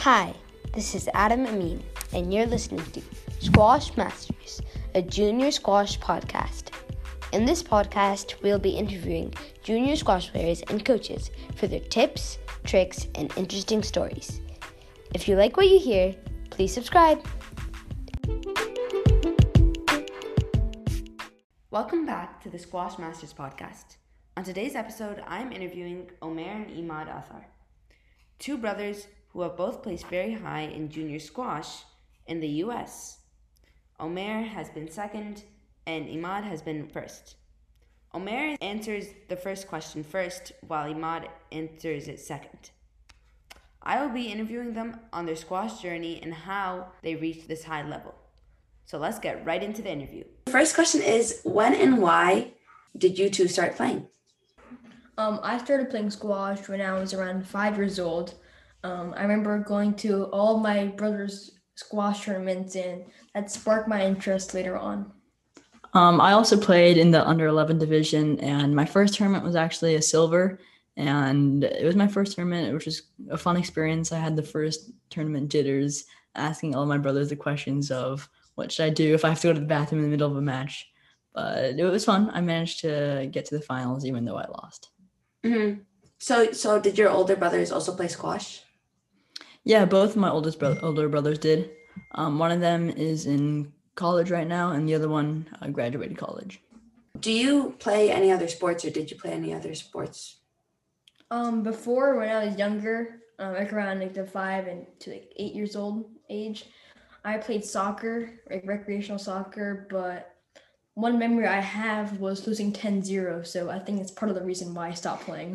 Hi, this is Adam Amin, and you're listening to Squash Masters, a junior squash podcast. In this podcast, we'll be interviewing junior squash players and coaches for their tips, tricks, and interesting stories. If you like what you hear, please subscribe. Welcome back to the Squash Masters podcast. On today's episode, I'm interviewing Omer and Imad Athar, two brothers who have both placed very high in junior squash in the U.S. Omer has been second and Imad has been first. Omer answers the first question first while Imad answers it second. I will be interviewing them on their squash journey and how they reached this high level. So let's get right into the interview. The first question is, when and why did you two start playing? I started playing squash when I was around 5 years old. I remember going to all my brother's squash tournaments, and that sparked my interest later on. I also played in the under 11 division, and my first tournament was actually a silver, and it was my first tournament, which was a fun experience. I had the first tournament jitters, asking all my brothers the questions of what should I do if I have to go to the bathroom in the middle of a match. But it was fun. I managed to get to the finals even though I lost. Mm-hmm. So did your older brothers also play squash? Yeah, both of my older brothers did. One of them is in college right now, and the other one graduated college. Do you play any other sports, or did you play any other sports? Before, when I was younger, like around the 5 and to 8 years old age, I played soccer, like recreational soccer, but one memory I have was losing 10-0, so I think it's part of the reason why I stopped playing.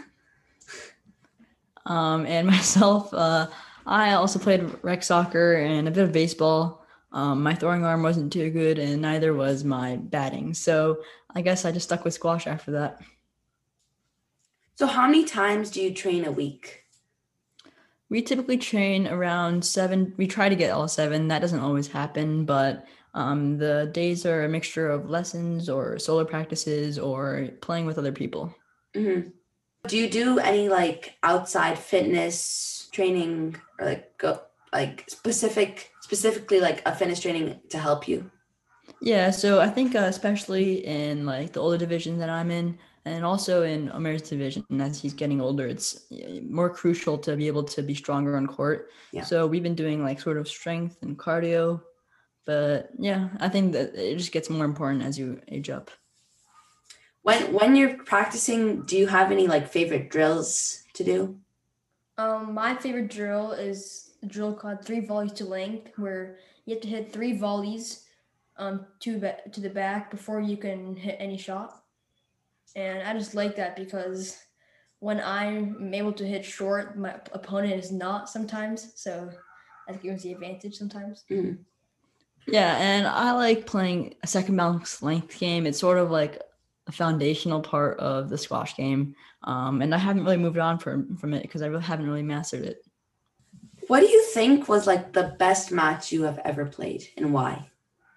And myself, I also played rec soccer and a bit of baseball. My throwing arm wasn't too good, and neither was my batting. So I guess I just stuck with squash after that. So how many times do you train a week? We typically train around 7. We try to get all 7. That doesn't always happen, but the days are a mixture of lessons or solo practices or playing with other people. Mm-hmm. Do you do any outside fitness training or specifically like a fitness training to help you? Yeah, so I think especially in the older division that I'm in, and also in Omer's division, as he's getting older, it's more crucial to be able to be stronger on court. Yeah. So we've been doing sort of strength and cardio, but yeah, I think that it just gets more important as you age up. When you're practicing, do you have any favorite drills to do? My favorite drill is a drill called 3 volleys to length, where you have to hit 3 volleys to the back before you can hit any shot. And I just like that because when I'm able to hit short, my opponent is not sometimes. So that gives the advantage sometimes. Mm-hmm. Yeah, and I like playing a second balance length game. It's sort of like a foundational part of the squash game. And I haven't really moved on from it because I really haven't really mastered it. What do you think was the best match you have ever played, and why?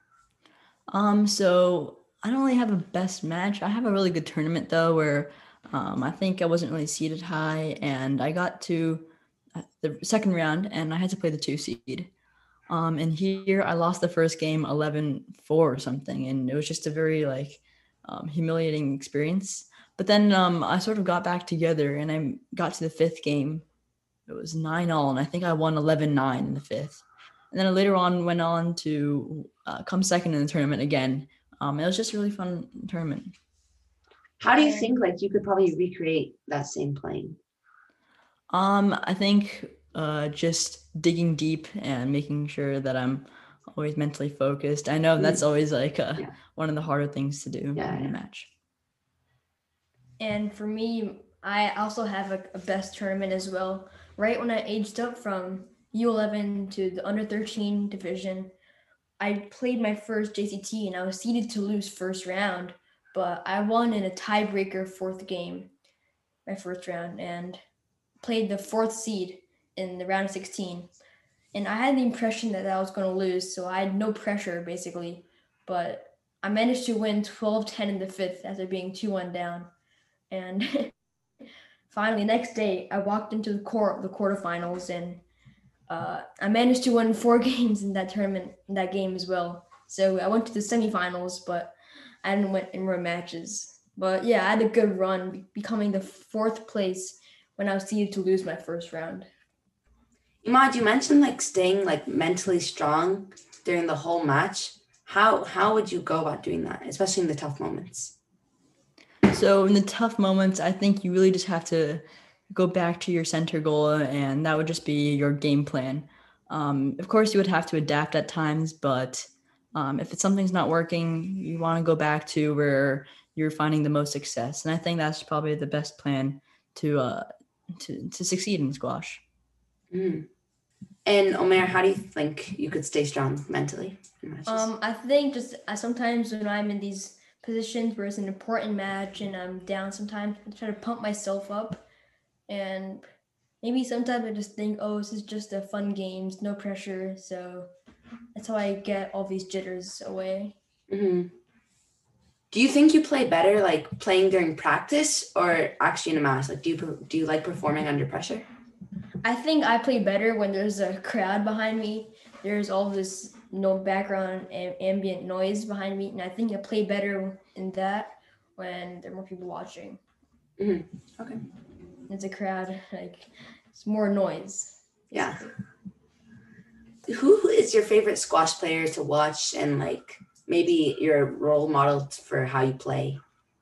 So I don't really have a best match. I have a really good tournament though, where I think I wasn't really seeded high, and I got to the second round, and I had to play the 2 seed. And here I lost the first game 11-4 or something, and it was just a very humiliating experience. But then I sort of got back together, and I got to the 5th game. It was 9-all, and I think I won 11-9 in the 5th. And then I later on went on to come second in the tournament again. It was just a really fun tournament. How do you think you could probably recreate that same playing? I think just digging deep and making sure that I'm always mentally focused. I know that's always one of the harder things to do in a match. And for me, I also have a best tournament as well. Right when I aged up from U11 to the under 13 division, I played my first JCT and I was seeded to lose first round, but I won in a tiebreaker 4th game, my first round, and played the 4th seed in the round of 16. And I had the impression that I was going to lose, so I had no pressure basically, but I managed to win 12-10 in the 5th after being 2-1 down. And finally, next day, I walked into the quarterfinals, and I managed to win 4 games in that tournament, in that game as well. So I went to the semifinals, but I didn't win in more matches. But yeah, I had a good run, becoming the 4th place when I was seeded to lose my first round. Imad, you mentioned like staying like mentally strong during the whole match. How would you go about doing that, especially in the tough moments? So in the tough moments, I think you really just have to go back to your center goal, and that would just be your game plan. Of course, you would have to adapt at times, but if it's something's not working, you want to go back to where you're finding the most success. And I think that's probably the best plan to to succeed in squash. Mm. And Omer, how do you think you could stay strong mentally in matches? I think just sometimes when I'm in these positions where it's an important match and I'm down, sometimes I try to pump myself up, and maybe sometimes I just think, oh, this is just a fun games, no pressure. So that's how I get all these jitters away. Mm-hmm. Do you think you play better like playing during practice or actually in a match? Like, do you like performing under pressure? I think I play better when there's a crowd behind me. There's all this no background and ambient noise behind me, and I think I play better in that when there are more people watching. Mm-hmm. Okay. It's a crowd, like it's more noise. Yeah. Who is your favorite squash player to watch, and like maybe your role model for how you play?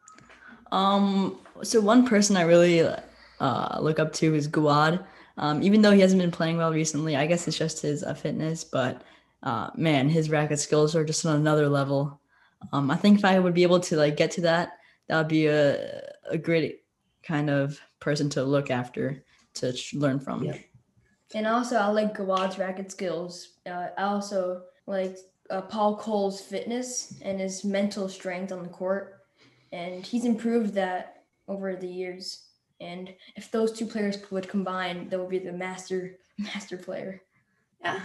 So one person I really look up to is Guad. Even though he hasn't been playing well recently, I guess it's just his fitness, but man, his racket skills are just on another level. I think if I would be able to like get to that, that would be a great kind of person to look after, to learn from. Yeah. And also, I like Gawad's racket skills. I also like Paul Cole's fitness and his mental strength on the court, and he's improved that over the years. And if those two players would combine, that would be the master player. Yeah.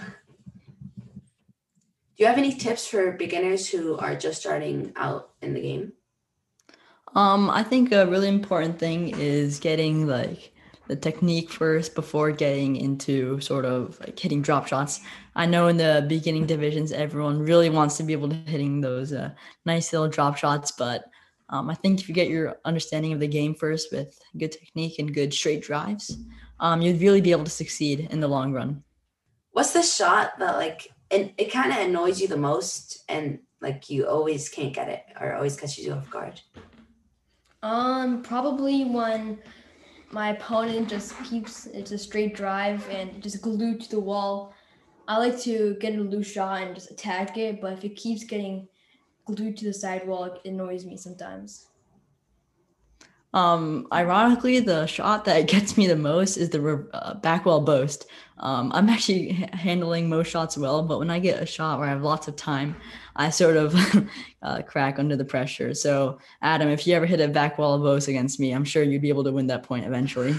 Do you have any tips for beginners who are just starting out in the game? I think a really important thing is getting like the technique first before getting into sort of like hitting drop shots. I know in the beginning divisions, everyone really wants to be able to hitting those nice little drop shots, but I think if you get your understanding of the game first with good technique and good straight drives, you'd really be able to succeed in the long run. What's the shot that like and it kind of annoys you the most, and like you always can't get it or always catches you off guard? Probably when my opponent just keeps it's a straight drive and just glued to the wall. I like to get a loose shot and just attack it, but if it keeps getting glued to the sidewall, it annoys me sometimes. Ironically, the shot that gets me the most is the backwell boast. I'm actually handling most shots well, but when I get a shot where I have lots of time, I sort of crack under the pressure. So, Adam, if you ever hit a backwell boast against me, I'm sure you'd be able to win that point eventually.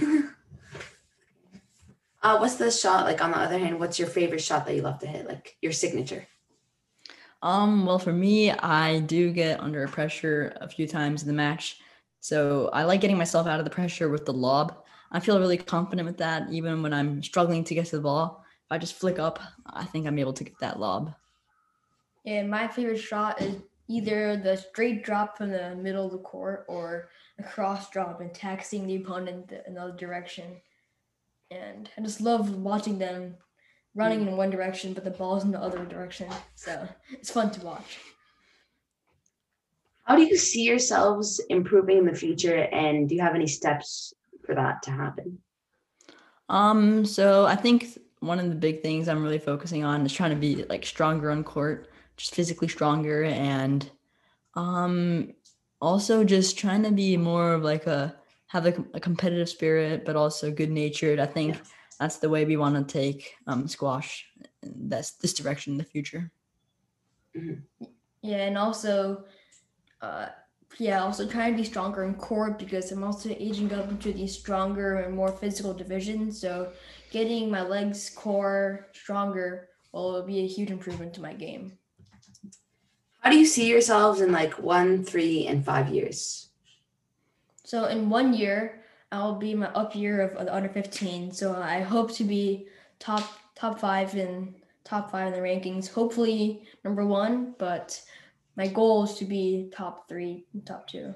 What's the shot like on the other hand? What's your favorite shot that you love to hit? Like your signature? Well, for me, I do get under pressure a few times in the match. So I like getting myself out of the pressure with the lob. I feel really confident with that, even when I'm struggling to get to the ball. If I just flick up, I think I'm able to get that lob. And my favorite shot is either the straight drop from the middle of the court or a cross drop and taxing the opponent in another direction. And I just love watching them running in one direction, but the ball's in the other direction. So it's fun to watch. How do you see yourselves improving in the future, and do you have any steps for that to happen? So I think one of the big things I'm really focusing on is trying to be like stronger on court, just physically stronger, and also just trying to be more of like have a competitive spirit, but also good natured. I think that's the way we want to take squash. That's this direction in the future. Mm-hmm. Yeah, and also also trying to be stronger in court because I'm also aging up into these stronger and more physical divisions. So getting my legs, core stronger will be a huge improvement to my game. How do you see yourselves in like 1, 3, and 5 years? So in 1 year, I'll be my up year of the under 15. So I hope to be top top five in the rankings. Hopefully number 1, but my goal is to be top 3, top 2.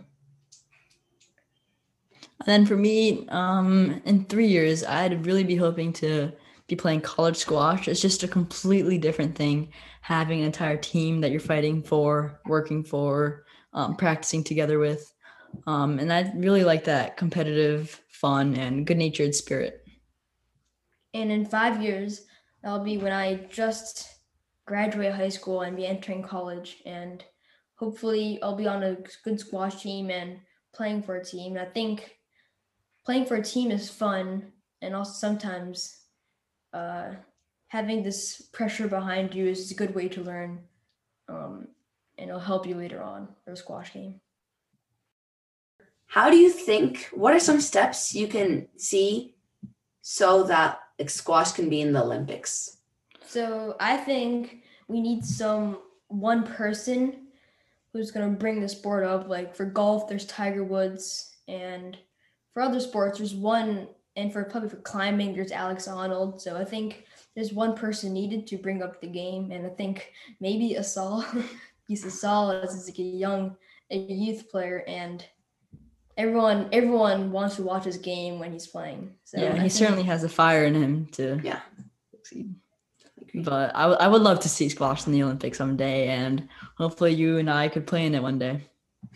And then for me, in 3 years, I'd really be hoping to be playing college squash. It's just a completely different thing, having an entire team that you're fighting for, working for, practicing together with. And I really like that competitive, fun, and good-natured spirit. And in 5 years, that'll be when I just graduate high school and be entering college. And hopefully I'll be on a good squash team and playing for a team. And I think playing for a team is fun, and also sometimes having this pressure behind you is a good way to learn, and it'll help you later on for a squash game. How do you think, what are some steps you can see so that squash can be in the Olympics? So I think we need one person who's going to bring the sport up. Like for golf, there's Tiger Woods, and for other sports, there's one, and probably for climbing, there's Alex Honnold. So I think there's one person needed to bring up the game, and I think maybe Asal, because Asal is like a youth player, and everyone wants to watch his game when he's playing. So yeah, he certainly has a fire in him to succeed. But I would love to see squash in the Olympics someday, and hopefully you and I could play in it one day.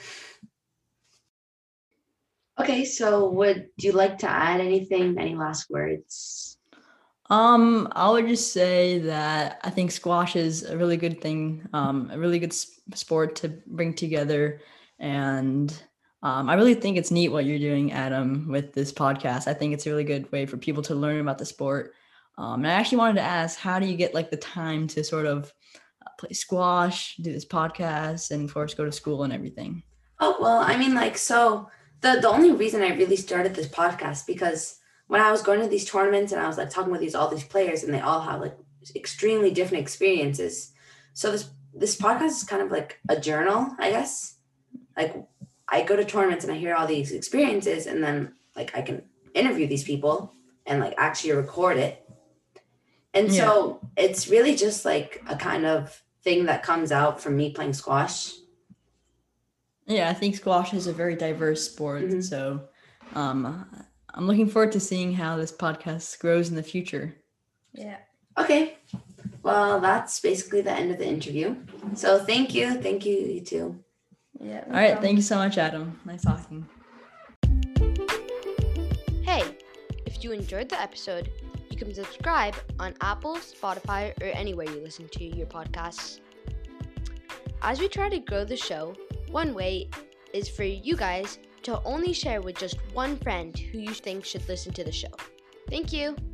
Okay, so would you like to add anything? Any last words? I would just say that I think squash is a really good thing, a really good sport to bring together, and I really think it's neat what you're doing, Adam, with this podcast. I think it's a really good way for people to learn about the sport. And I actually wanted to ask, how do you get like the time to sort of play squash, do this podcast, and of course go to school and everything? Oh, well, I mean, like, so the only reason I really started this podcast, because when I was going to these tournaments and I was like talking with all these players, and they all have like extremely different experiences. So this podcast is kind of like a journal, I guess. Like I go to tournaments and I hear all these experiences, and then like I can interview these people and like actually record it. And so it's really just like a kind of thing that comes out from me playing squash. Yeah, I think squash is a very diverse sport. Mm-hmm. So I'm looking forward to seeing how this podcast grows in the future. Yeah. Okay. Well, that's basically the end of the interview. So thank you. Thank you, you two. Yeah. All right. Thank you so much, Adam. Nice talking. Hey, if you enjoyed the episode, you can subscribe on Apple, Spotify, or anywhere you listen to your podcasts. As we try to grow the show, one way is for you guys to only share with just one friend who you think should listen to the show. Thank you.